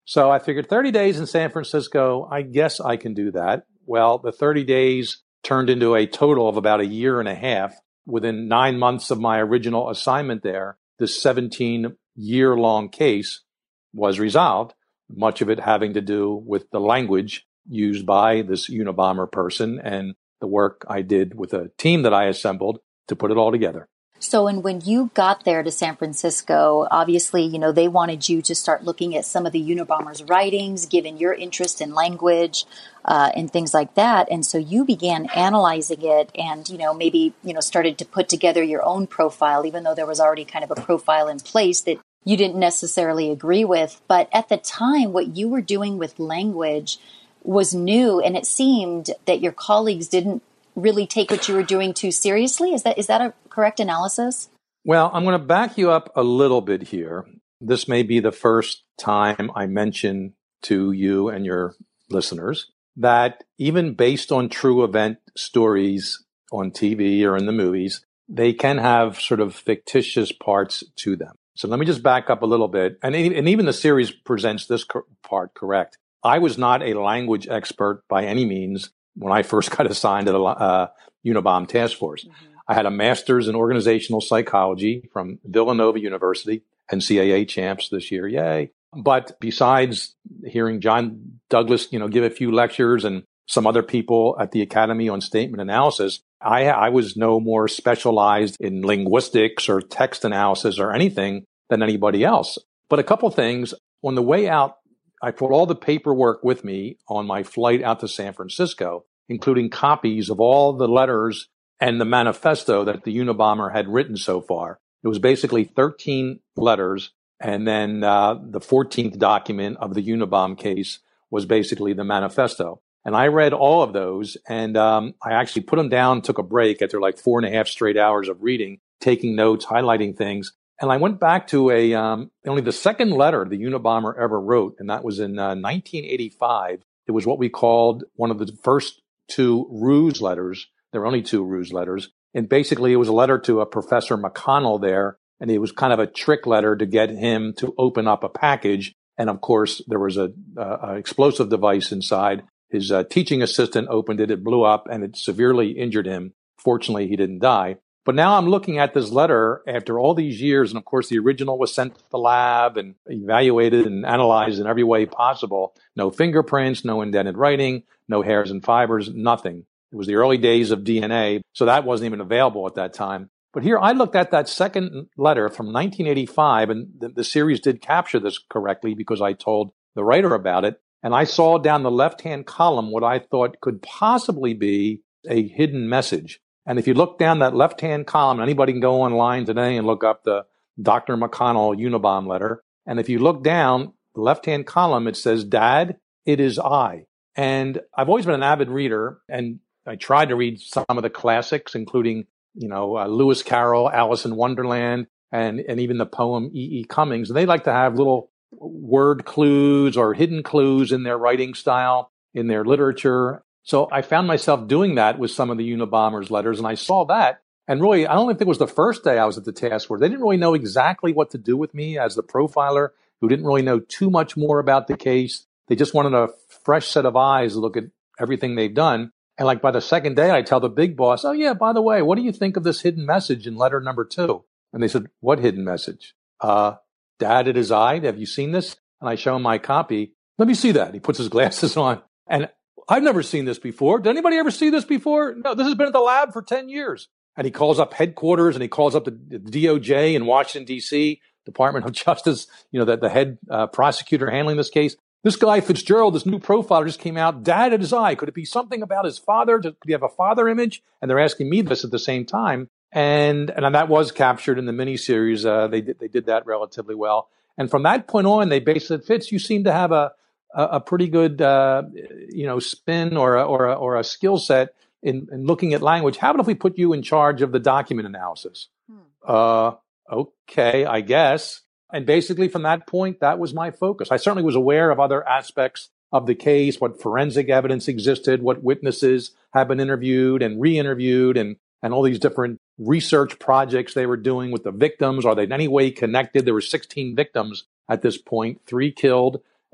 So I figured thirty days in San Francisco, I guess I can do that. Well, the thirty days turned into a total of about a year and a half. Within nine months of my original assignment there, this seventeen-year-long case was resolved, much of it having to do with the language used by this Unabomber person and the work I did with a team that I assembled to put it all together. So, and when you got there to San Francisco, obviously, you know, they wanted you to start looking at some of the Unabomber's writings, given your interest in language uh, and things like that. And so you began analyzing it and, you know, maybe, you know, started to put together your own profile, even though there was already kind of a profile in place that you didn't necessarily agree with. But at the time, what you were doing with language was new, and it seemed that your colleagues didn't really take what you were doing too seriously. Is that is that a correct analysis? Well, I'm going to back you up a little bit here. This may be the first time I mention to you and your listeners that even based on true event stories on T V or in the movies, they can have sort of fictitious parts to them. So let me just back up a little bit. And, and even the series presents this co- part correct. I was not a language expert by any means when I first got assigned to the uh, Unabomber task force. Mm-hmm. I had a master's in organizational psychology from Villanova University, N C double A champs this year, yay. But besides hearing John Douglas, you know, give a few lectures and some other people at the Academy on statement analysis, I, I was no more specialized in linguistics or text analysis or anything than anybody else. But a couple things. On the way out, I brought all the paperwork with me on my flight out to San Francisco, including copies of all the letters and the manifesto that the Unabomber had written so far. It was basically thirteen letters, and then uh, the fourteenth document of the Unabomber case was basically the manifesto. And I read all of those, and um, I actually put them down, took a break after like four and a half straight hours of reading, taking notes, highlighting things. And I went back to a um, only the second letter the Unabomber ever wrote, and that was in uh, nineteen eighty-five. It was what we called one of the first two ruse letters. There were only two ruse letters. And basically, it was a letter to a Professor McConnell there, and it was kind of a trick letter to get him to open up a package. And of course, there was a, a, a explosive device inside. His uh, teaching assistant opened it, it blew up, and it severely injured him. Fortunately, he didn't die. But now I'm looking at this letter after all these years, and of course, the original was sent to the lab and evaluated and analyzed in every way possible. No fingerprints, no indented writing, no hairs and fibers, nothing. It was the early days of D N A, so that wasn't even available at that time. But here, I looked at that second letter from nineteen eighty-five, and the, the series did capture this correctly because I told the writer about it. And I saw down the left-hand column what I thought could possibly be a hidden message. And if you look down that left-hand column, anybody can go online today and look up the Doctor McConnell Unabomber letter. And if you look down the left-hand column, it says, "Dad, it is I." And I've always been an avid reader, and I tried to read some of the classics, including, you know, uh, Lewis Carroll, Alice in Wonderland, and, and even the poem E E. Cummings. And they like to have little word clues or hidden clues in their writing style, in their literature. So I found myself doing that with some of the Unabomber's letters, and I saw that. And really, I don't think it was the first day I was at the task force. They didn't really know exactly what to do with me as the profiler, who didn't really know too much more about the case. They just wanted a fresh set of eyes to look at everything they've done. And like by the second day, I tell the big boss, "Oh yeah, by the way, what do you think of this hidden message in letter number two?" And they said, "What hidden message?" Uh, "Dad, it is I. Have you seen this?" And I show him my copy. "Let me see that." He puts his glasses on. And "I've never seen this before. Did anybody ever see this before?" "No, this has been at the lab for ten years. And he calls up headquarters, and he calls up the, the D O J in Washington, D C, Department of Justice, you know, that the head uh, prosecutor handling this case. "This guy, Fitzgerald, this new profiler just came out. Dad, it is I. Could it be something about his father? Could he have a father image?" And they're asking me this at the same time. And and that was captured in the miniseries. Uh, they, did, they did that relatively well. And from that point on, they basically said, "Fitz, you seem to have a a, a pretty good, uh, you know, spin or a, or a, or a skill set in, in looking at language. How about if we put you in charge of the document analysis?" Hmm. Uh, okay, I guess. And basically from that point, that was my focus. I certainly was aware of other aspects of the case, what forensic evidence existed, what witnesses have been interviewed and re-interviewed, and, and all these different research projects they were doing with the victims. Are they in any way connected? There were sixteen victims at this point, three killed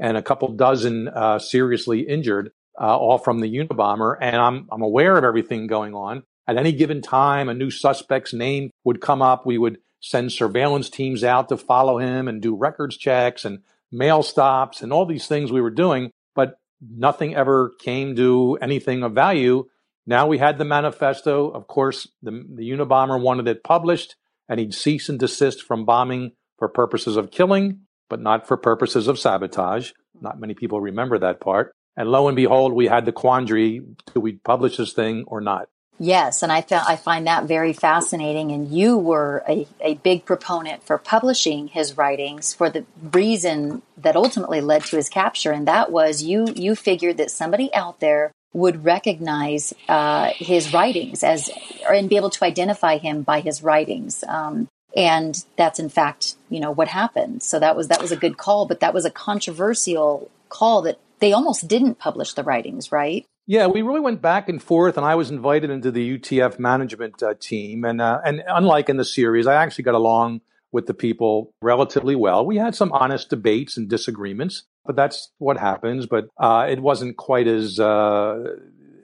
and a couple dozen uh, seriously injured, uh, all from the Unabomber. And I'm I'm aware of everything going on. At any given time, a new suspect's name would come up. We would send surveillance teams out to follow him and do records checks and mail stops and all these things we were doing, but nothing ever came to anything of value. Now we had the manifesto. Of course, the, the Unabomber wanted it published, and he'd cease and desist from bombing for purposes of killing, but not for purposes of sabotage. Not many people remember that part. And lo and behold, we had the quandary, do we publish this thing or not? Yes, and I found, I find that very fascinating. And you were a, a big proponent for publishing his writings for the reason that ultimately led to his capture, and that was you you figured that somebody out there would recognize uh, his writings as and be able to identify him by his writings. Um, and that's in fact, you know, what happened. So that was that was a good call, but that was a controversial call that they almost didn't publish the writings, right? Yeah, we really went back and forth, and I was invited into the U T F management uh, team. And uh, and unlike in the series, I actually got along with the people relatively well. We had some honest debates and disagreements, but that's what happens. But uh, it wasn't quite as uh,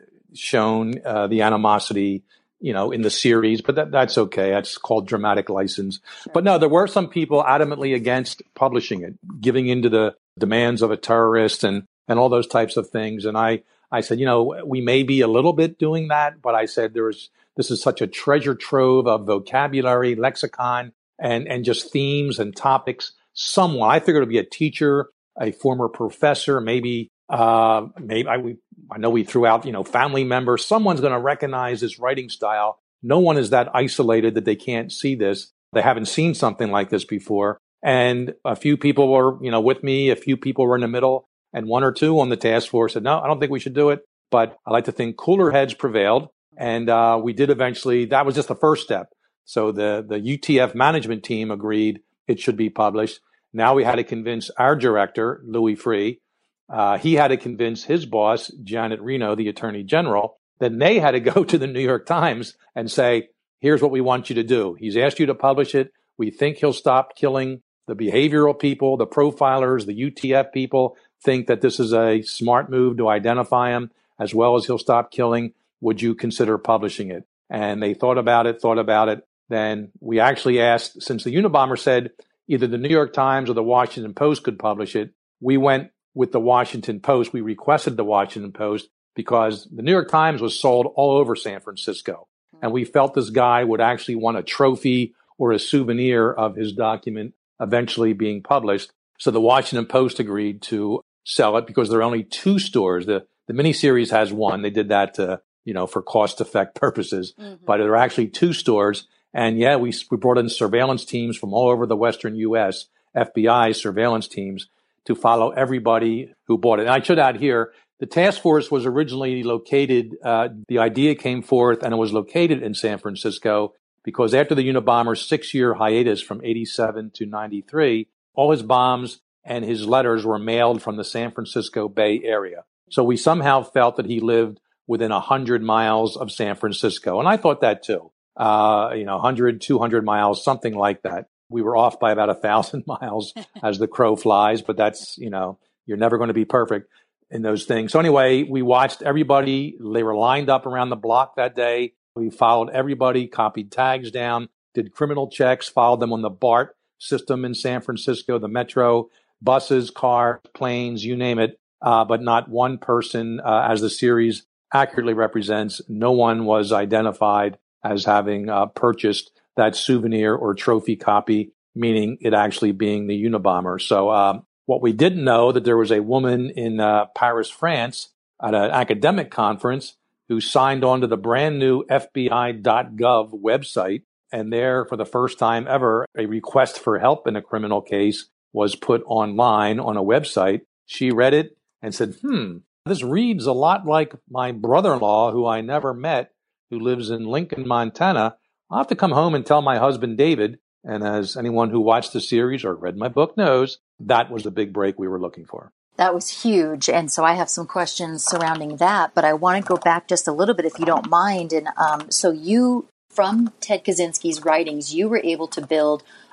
shown, uh, the animosity, you know, in the series. But that, that's okay. That's called dramatic license. Sure. But no, there were some people adamantly against publishing it, giving into the demands of a terrorist and, and all those types of things. And I I said, you know, we may be a little bit doing that, but I said there's this is such a treasure trove of vocabulary, lexicon, and and just themes and topics. Someone, I figured it would be a teacher, a former professor, maybe, uh, maybe I, we, I know we threw out, you know, family members. Someone's going to recognize this writing style. No one is that isolated that they can't see this. They haven't seen something like this before. And a few people were, you know, with me. A few people were in the middle. And one or two on the task force said, no, I don't think we should do it. But I like to think cooler heads prevailed. And uh, we did eventually. That was just the first step. So the, the U T F management team agreed it should be published. Now we had to convince our director, Louis Freeh. Uh, he had to convince his boss, Janet Reno, the attorney general. Then they had to go to the New York Times and say, here's what we want you to do. He's asked you to publish it. We think he'll stop killing the behavioral people, the profilers, the U T F people. Think that this is a smart move to identify him, as well as he'll stop killing. Would you consider publishing it? And they thought about it, thought about it. Then we actually asked, since the Unabomber said either the New York Times or the Washington Post could publish it, we went with the Washington Post. We requested the Washington Post because the New York Times was sold all over San Francisco. And we felt this guy would actually want a trophy or a souvenir of his document eventually being published. So the Washington Post agreed to sell it because there are only two stores. The the miniseries has one. They did that to, you know, for cost effect purposes. Mm-hmm. But there are actually two stores. And yeah, we we brought in surveillance teams from all over the Western U S, F B I surveillance teams, to follow everybody who bought it. And I should add here, the task force was originally located, uh, the idea came forth, and it was located in San Francisco because after the Unabomber's six-year hiatus from eighty-seven to ninety-three, all his bombs and his letters were mailed from the San Francisco Bay Area. So we somehow felt that he lived within one hundred miles of San Francisco. And I thought that too. Uh, you know, one hundred, two hundred miles, something like that. We were off by about a thousand miles as the crow flies, but that's, you know, you're never going to be perfect in those things. So anyway, we watched everybody. They were lined up around the block that day. We followed everybody, copied tags down, did criminal checks, followed them on the BART system in San Francisco, the metro, buses, cars, planes, you name it. Uh, but not one person, uh, as the series accurately represents, no one was identified as having uh, purchased that souvenir or trophy copy, meaning it actually being the Unabomber. So um, what we didn't know, that there was a woman in uh, Paris, France, at an academic conference who signed on to the brand new F B I dot gov website. And there, for the first time ever, a request for help in a criminal case was put online on a website. She read it and said, hmm, this reads a lot like my brother-in-law, who I never met, who lives in Lincoln, Montana. I'll have to come home and tell my husband, David. And as anyone who watched the series or read my book knows, that was the big break we were looking for. That was huge. And so I have some questions surrounding that, but I want to go back just a little bit, if you don't mind. And um, so you, from Ted Kaczynski's writings, you were able to build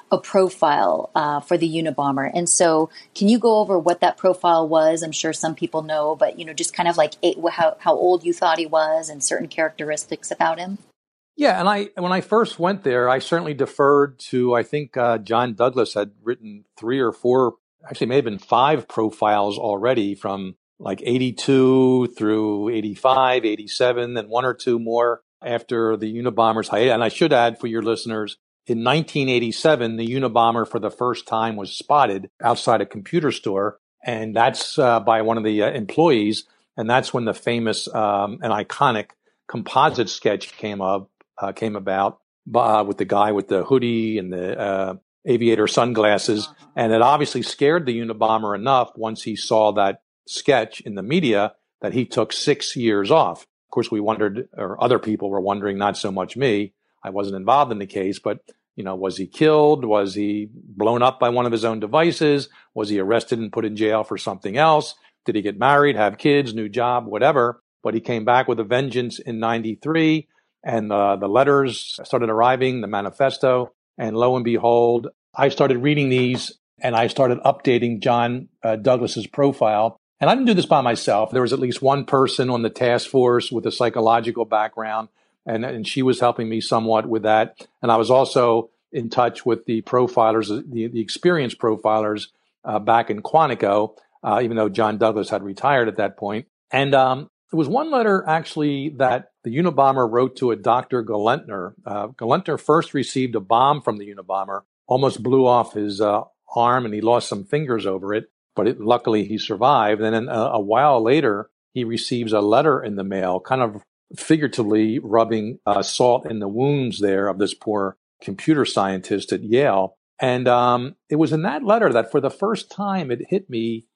a profile uh, for the Unabomber. And so can you go over what that profile was? I'm sure some people know, but, you know, just kind of like eight, how, how old you thought he was and certain characteristics about him. Yeah. And I, when I first went there, I certainly deferred to, I think uh, John Douglas had written three or four, actually may have been five profiles already from like eighty-two through eighty-five, eighty-seven, and one or two more after the Unabomber's hiatus. And I should add for your listeners, in nineteen eighty-seven, the Unabomber for the first time was spotted outside a computer store. And that's uh, by one of the uh, employees. And that's when the famous um, and iconic composite sketch came up, uh, came about uh, with the guy with the hoodie and the uh, aviator sunglasses. Uh-huh. And it obviously scared the Unabomber enough once he saw that sketch in the media that he took six years off. Of course, we wondered, or other people were wondering, not so much me. I wasn't involved in the case, but, you know, was he killed? Was he blown up by one of his own devices? Was he arrested and put in jail for something else? Did he get married, have kids, new job, whatever? But he came back with a vengeance in ninety-three, and uh, the letters started arriving, the manifesto, and lo and behold, I started reading these and I started updating John uh, Douglas's profile. And I didn't do this by myself. There was at least one person on the task force with a psychological background, and, and she was helping me somewhat with that. And I was also in touch with the profilers, the, the experienced profilers uh, back in Quantico, uh, even though John Douglas had retired at that point. And um, there was one letter, actually, that the Unabomber wrote to a Doctor Galentner. Uh, Galentner first received a bomb from the Unabomber, almost blew off his uh, arm, and he lost some fingers over it. But it, luckily he survived. And then a, a while later, he receives a letter in the mail, kind of figuratively rubbing uh, salt in the wounds there of this poor computer scientist at Yale. And um, it was in that letter that for the first time it hit me.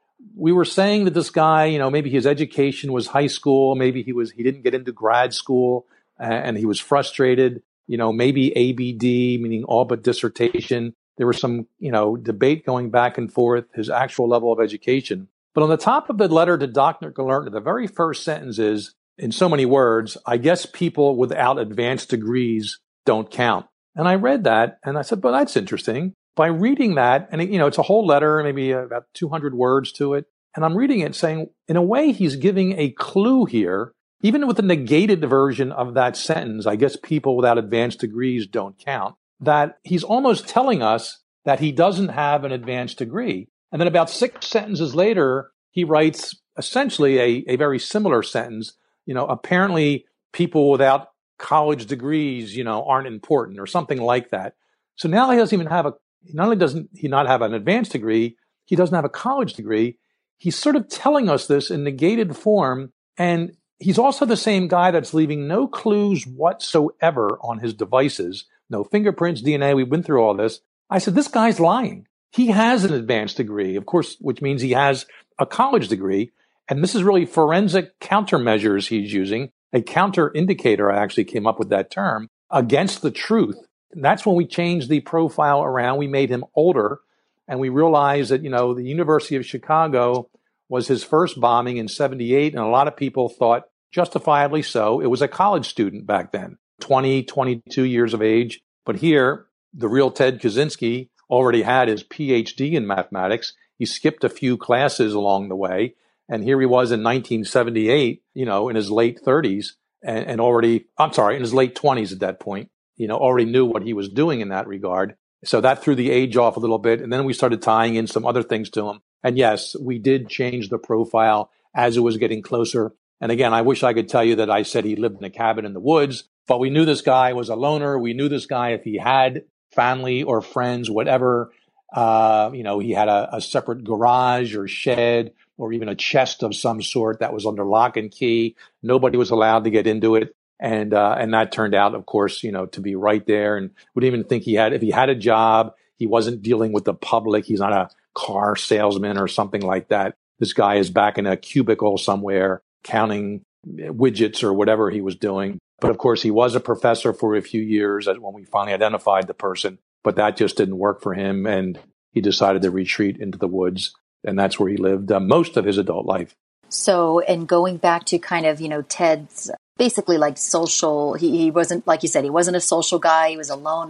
We were saying that this guy, you know, maybe his education was high school, maybe he was he didn't get into grad school, uh, and he was frustrated. You know, maybe A B D, meaning all but dissertation. There was some, you know, debate going back and forth, his actual level of education. But on the top of the letter to Doctor Galentner, the very first sentence is, in so many words, I guess people without advanced degrees don't count. And I read that and I said, but that's interesting. By reading that, and, you know, it's a whole letter, maybe about two hundred words to it. And I'm reading it saying, in a way, he's giving a clue here, even with the negated version of that sentence, I guess people without advanced degrees don't count, that he's almost telling us that he doesn't have an advanced degree. And then about six sentences later, he writes essentially a, a very similar sentence. You know, apparently people without college degrees, you know, aren't important or something like that. So now he doesn't even have a, not only doesn't he not have an advanced degree, he doesn't have a college degree. He's sort of telling us this in negated form. And he's also the same guy that's leaving no clues whatsoever on his devices. No fingerprints, D N A. We've been through all this. I said, this guy's lying. He has an advanced degree, of course, which means he has a college degree. And this is really forensic countermeasures he's using. A counter indicator, I actually came up with that term, against the truth. And that's when we changed the profile around. We made him older. And we realized that, you know, the University of Chicago was his first bombing in seventy-eight. And a lot of people thought, justifiably so, it was a college student back then, twenty, twenty-two years of age. But here, the real Ted Kaczynski already had his P H D in mathematics. He skipped a few classes along the way. And here he was in nineteen seventy-eight, you know, in his late thirties and, and already, I'm sorry, in his late twenties at that point, you know, already knew what he was doing in that regard. So that threw the age off a little bit. And then we started tying in some other things to him. And yes, we did change the profile as it was getting closer. And again, I wish I could tell you that I said he lived in a cabin in the woods, but we knew this guy was a loner. We knew this guy, if he had family or friends, whatever, uh, you know, he had a, a separate garage or shed or even a chest of some sort that was under lock and key. Nobody was allowed to get into it. And, uh, and that turned out, of course, you know, to be right there. And we didn't even think he had, if he had a job, he wasn't dealing with the public. He's not a car salesman or something like that. This guy is back in a cubicle somewhere counting widgets or whatever he was doing. But of course, he was a professor for a few years when we finally identified the person, but that just didn't work for him. And he decided to retreat into the woods. And that's where he lived uh, most of his adult life. So, and going back to kind of, you know, Ted's basically like social, he, he wasn't, like you said, he wasn't a social guy. He was a loner.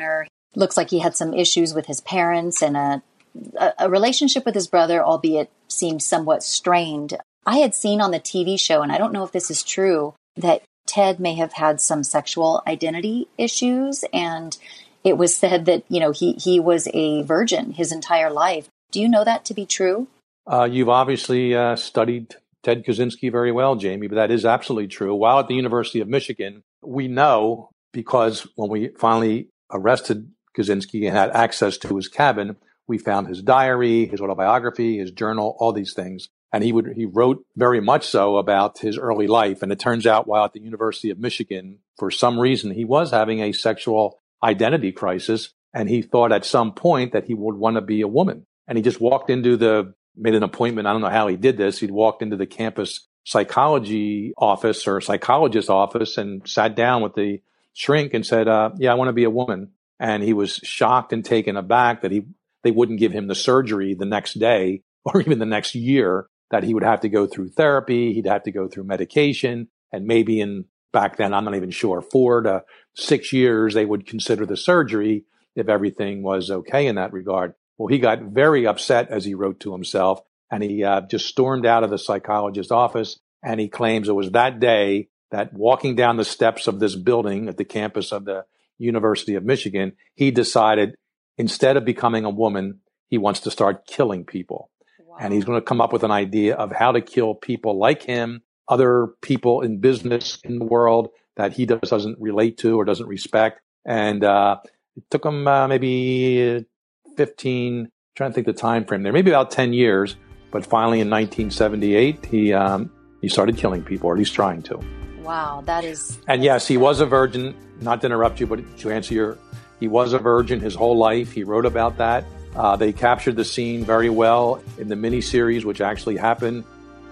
looks like he had some issues with his parents and a, a, a relationship with his brother, albeit seemed somewhat strained. I had seen on the T V show, and I don't know if this is true, that Ted may have had some sexual identity issues, and it was said that, you know, he, he was a virgin his entire life. Do you know that to be true? Uh, you've obviously uh, studied Ted Kaczynski very well, Jamie, but that is absolutely true. While at the University of Michigan, we know, because when we finally arrested Kaczynski and had access to his cabin, we found his diary, his autobiography, his journal, all these things. And he would he wrote very much so about his early life. And it turns out while at the University of Michigan, for some reason, he was having a sexual identity crisis. And he thought at some point that he would want to be a woman. And he just walked into the, made an appointment. I don't know how he did this. He'd walked into the campus psychology office or psychologist office and sat down with the shrink and said, uh, yeah, I want to be a woman. And he was shocked and taken aback that he they wouldn't give him the surgery the next day or even the next year, that he would have to go through therapy. He'd have to go through medication. And maybe in back then, I'm not even sure, four to six years, they would consider the surgery if everything was okay in that regard. Well, he got very upset, as he wrote to himself, and he uh, just stormed out of the psychologist's office. And he claims it was that day that walking down the steps of this building at the campus of the University of Michigan, he decided instead of becoming a woman, he wants to start killing people. Wow. And he's going to come up with an idea of how to kill people like him, other people in business in the world that he does, doesn't relate to or doesn't respect. And uh, it took him uh, maybe fifteen, I'm trying to think the time frame there, maybe about ten years. But finally in nineteen seventy-eight, he um, he started killing people, or at least trying to. Wow, that is... And yes, he was a virgin. Not to interrupt you, but to answer your... He was a virgin his whole life. He wrote about that. Uh, they captured the scene very well in the miniseries, which actually happened.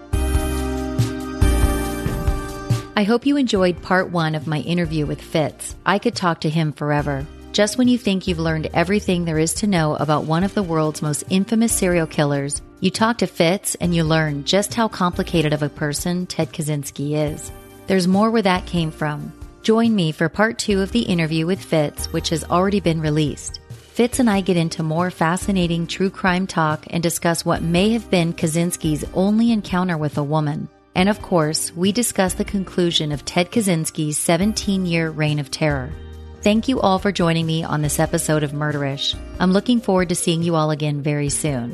I hope you enjoyed part one of my interview with Fitz. I could talk to him forever. Just when you think you've learned everything there is to know about one of the world's most infamous serial killers, you talk to Fitz and you learn just how complicated of a person Ted Kaczynski is. There's more where that came from. Join me for part two of the interview with Fitz, which has already been released. Fitz and I get into more fascinating true crime talk and discuss what may have been Kaczynski's only encounter with a woman. And of course, we discuss the conclusion of Ted Kaczynski's seventeen-year reign of terror. Thank you all for joining me on this episode of Murderish. I'm looking forward to seeing you all again very soon.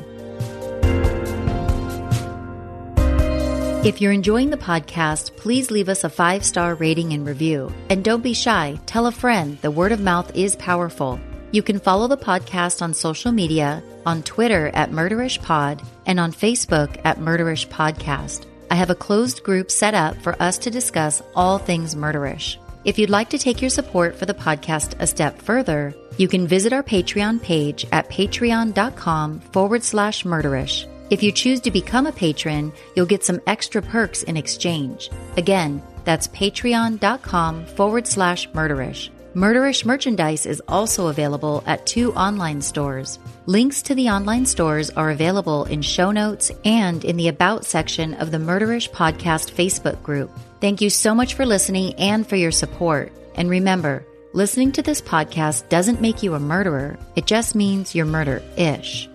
If you're enjoying the podcast, please leave us a five-star rating and review. And don't be shy. Tell a friend. The word of mouth is powerful. You can follow the podcast on social media, on Twitter at MurderishPod, and on Facebook at Murderish Podcast. I have a closed group set up for us to discuss all things Murderish. If you'd like to take your support for the podcast a step further, you can visit our Patreon page at patreon.com forward slash murderish. If you choose to become a patron, you'll get some extra perks in exchange. Again, that's patreon.com forward slash murderish. Murderish merchandise is also available at two online stores. Links to the online stores are available in show notes and in the About section of the Murderish Podcast Facebook group. Thank you so much for listening and for your support. And remember, listening to this podcast doesn't make you a murderer. It just means you're murder-ish.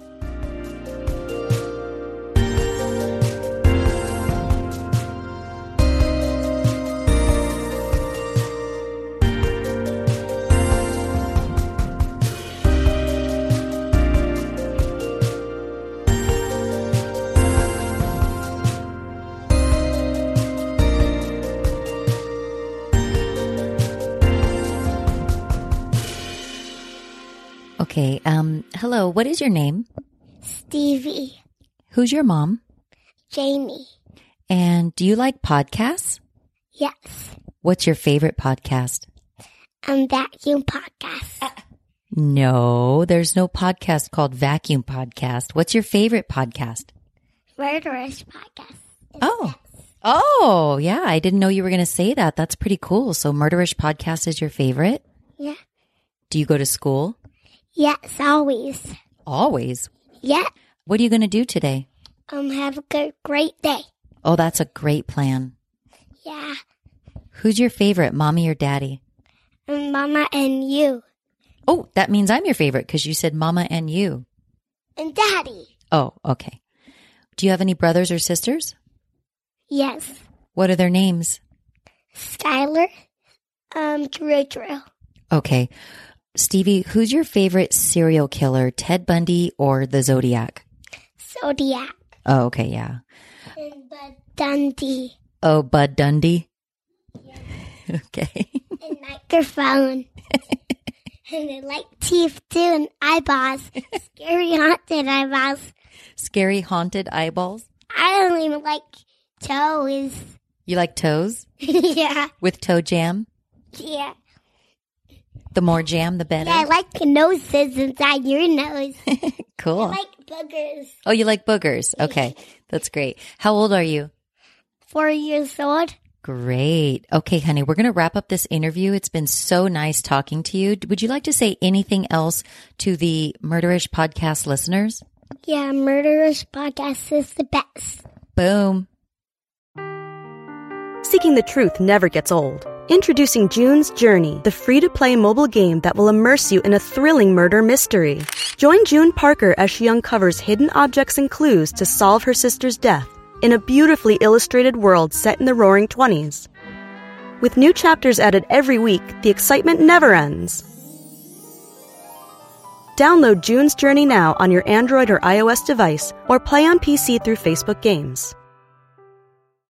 Okay, um, hello, what is your name? Stevie. Who's your mom? Jamie. And do you like podcasts? Yes. What's your favorite podcast? Um, Vacuum Podcast. Uh, no, there's no podcast called Vacuum Podcast. What's your favorite podcast? Murderish Podcast. Oh. Oh, yeah, I didn't know you were going to say that. That's pretty cool. So Murderish Podcast is your favorite? Yeah. Do you go to school? Yes, always. Always? Yeah. What are you going to do today? Um, have a good, great day. Oh, that's a great plan. Yeah. Who's your favorite, mommy or daddy? Um, Mama and you. Oh, that means I'm your favorite because you said Mama and you. And Daddy. Oh, okay. Do you have any brothers or sisters? Yes. What are their names? Skylar. Um, Drew Drew. Okay. Stevie, who's your favorite serial killer, Ted Bundy or the Zodiac? Zodiac. Oh, okay, yeah. And Bud Dundee. Oh, Bud Dundee? Yeah. Okay. And microphone. And I like teeth too and eyeballs. Scary haunted eyeballs. Scary haunted eyeballs? I don't even like toes. You like toes? Yeah. With toe jam? Yeah. The more jam, the better? Yeah, I like the noses inside your nose. Cool. I like boogers. Oh, you like boogers. Okay. That's great. How old are you? Four years old. Great. Okay, honey, we're going to wrap up this interview. It's been so nice talking to you. Would you like to say anything else to the Murderish podcast listeners? Yeah, Murderish podcast is the best. Boom. Seeking the truth never gets old. Introducing June's Journey, the free-to-play mobile game that will immerse you in a thrilling murder mystery. Join June Parker as she uncovers hidden objects and clues to solve her sister's death in a beautifully illustrated world set in the roaring twenties. With new chapters added every week, the excitement never ends. Download June's Journey now on your Android or iOS device or play on P C through Facebook Games.